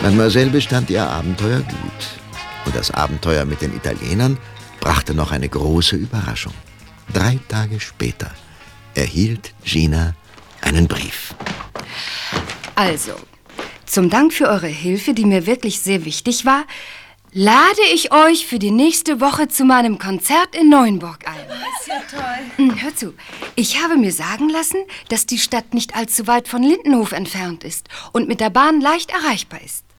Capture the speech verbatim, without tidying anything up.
Mademoiselle bestand ihr Abenteuer gut. Und das Abenteuer mit den Italienern brachte noch eine große Überraschung. Drei Tage später erhielt Gina einen Brief. Also, zum Dank für eure Hilfe, die mir wirklich sehr wichtig war, lade ich euch für die nächste Woche zu meinem Konzert in Neuenburg ein. Das ist ja toll. Hör zu, ich habe mir sagen lassen, dass die Stadt nicht allzu weit von Lindenhof entfernt ist und mit der Bahn leicht erreichbar ist.